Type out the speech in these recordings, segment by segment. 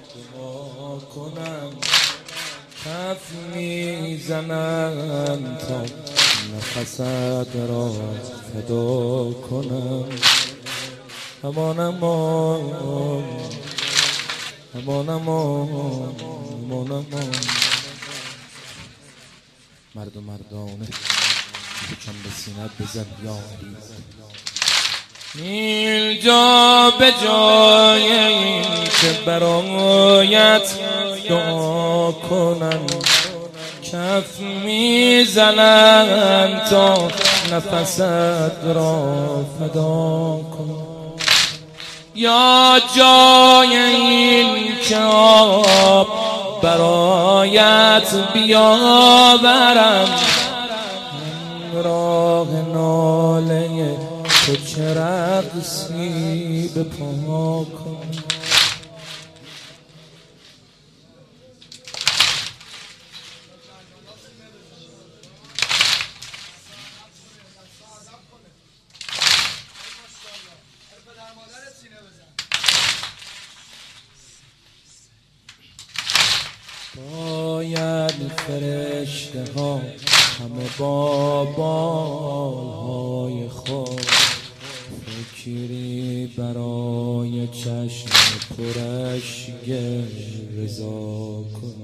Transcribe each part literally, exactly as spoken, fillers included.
دعا کنم کف میزنم تا نفست را فدا کنم. امانم امانم امانم مرد و مردانه بکن به سینت بزن یاری. اینجا به جای این که برایت دعا کنن کف میزنن تا نفست را فدا کنن. یا جای این که آب برایت بیاورم راه ناله تو چه رقصی به پا کن. باید فرشته ها همه با بالهای خود فکری برای چشم پرش رضا کن.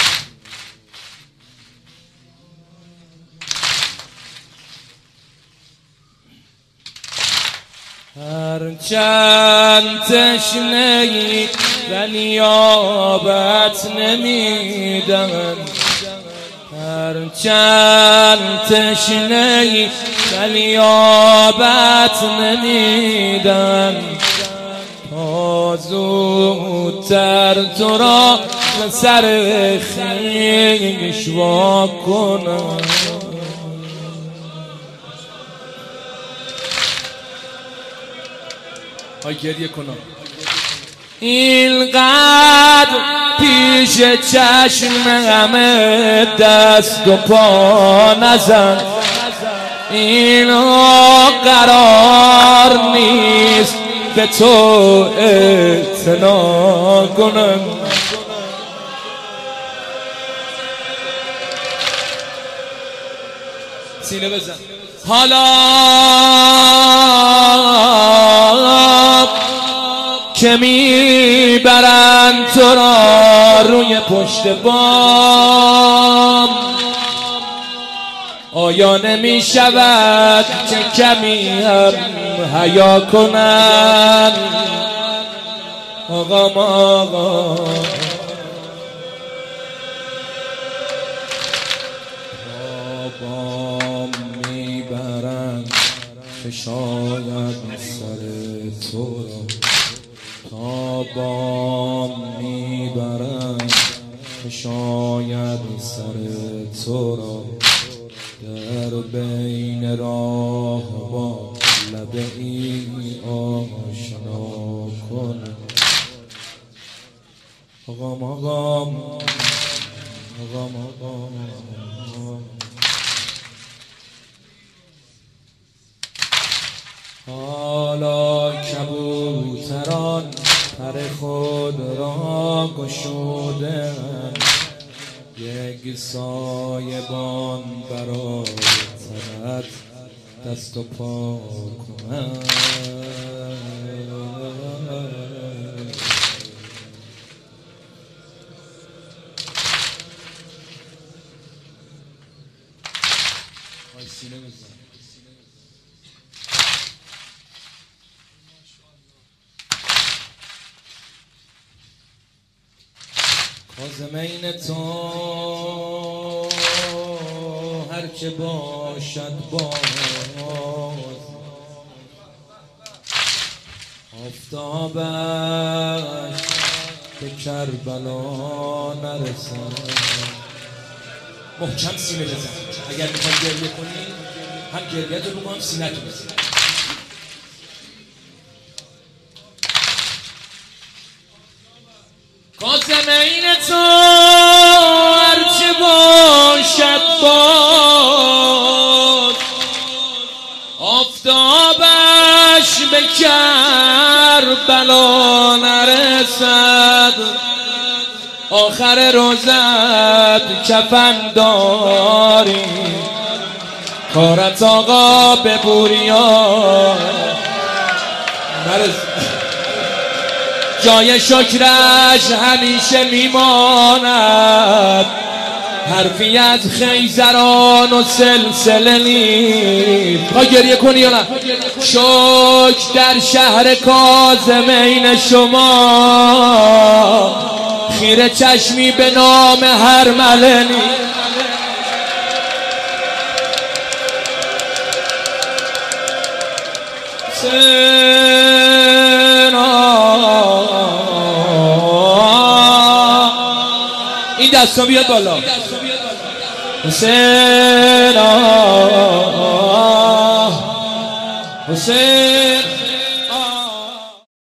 هرچند تشنه‌ای ولی آبت نمیدن، هرچند تشنه‌ای ولی آبت نمیدن، تا زودتر تو را به سر خویش وا کنم. های گریه کنم اینقدر پیش چشم همه دست و پا نزن، اینو قرار نیست به تو اعتنا کنم. سینه بزن. حالا که میبرن تو را روی پشت بام، آیا نمی شود که کمی هم حیا کنن؟ آقا آقا بام میبرن که شاید سر تو را، تا بام میبرن که شاید سر تو را در بین راه با لب این آشنا کن. آقام آقام آقام آقام حالا کبوتران پر خود را گشودند، یک سایبان برای سرت دست و پا کنند. کاظمین تو هر که باشد باز، آفتابش به کربلا نرسد. محکم سینه بزن. اگر میخوای گریه کنی هم گریه تو بگو هم سینه تو بزن. کاظمین تو هرچه باشد باز، آفتابش به کربلا نرسد. آخر روزت کفن داری، کارت آقا به بوریا جای شکرش همیشه میماند، حرفی از خیزران و سلسله نیست. ها گریه کنی یا نه؟ شکر در شهر کاظمین شما، خیره چشمی به نام هر ملنی. این دستا بیاد بالا. حسین حسین